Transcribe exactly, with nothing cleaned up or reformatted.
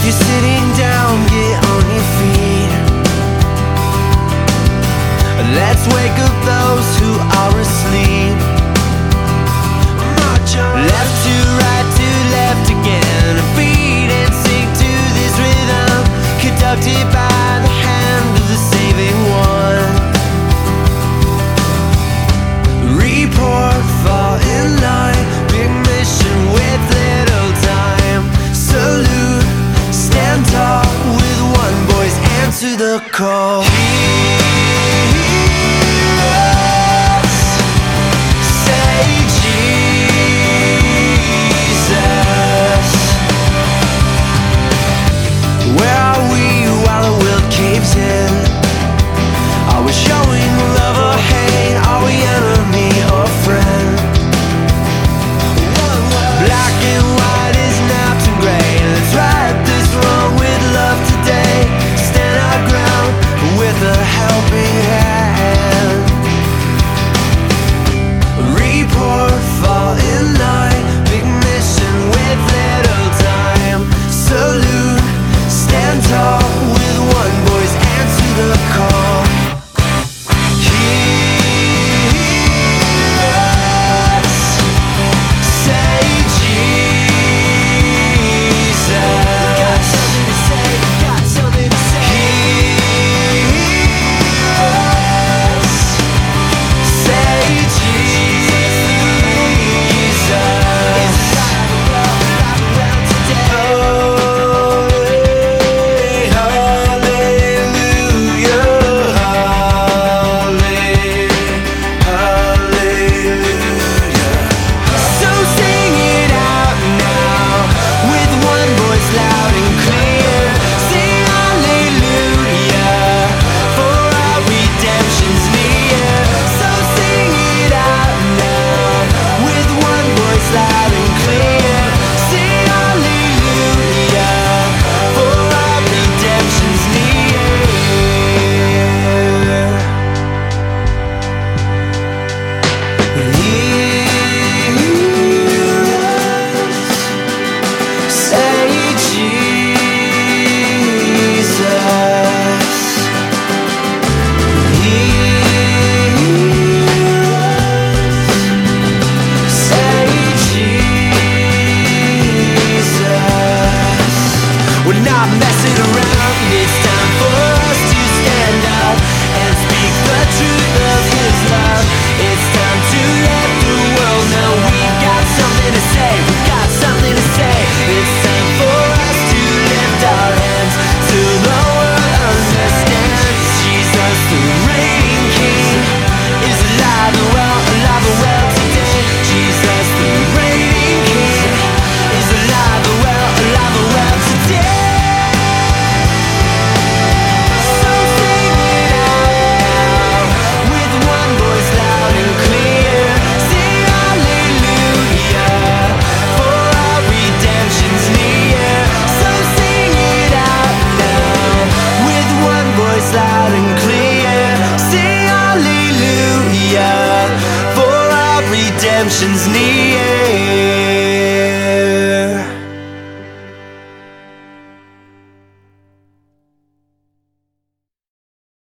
you're sitting down, get on your feet. Let's wake up those who are asleep. Left to right to left again, beat and sing to this rhythm, conducted by the hand of the saving one. Report, fall in line, big mission with little time. Salute, stand tall with one voice, answer the call. Are we showing love or hate? Are we enemy or friend? Black and white is napped and gray. Let's right this wrong with love today. Stand our ground with a helping hand. Report, fall in line, big mission with little time. Salute, stand tall with one voice, answer the call. We're not messing around, it's time for us to stand up and speak the truth of His love. It's time to let the world know we've got something to say, we've got something to say. It's time for us to lift our hands so the world understands Jesus, the reigning King, is alive and well, alive and well today. Jesus, the reigning King, is alive and well, alive and well today. Loud and clear, sing hallelujah, for our redemption's near.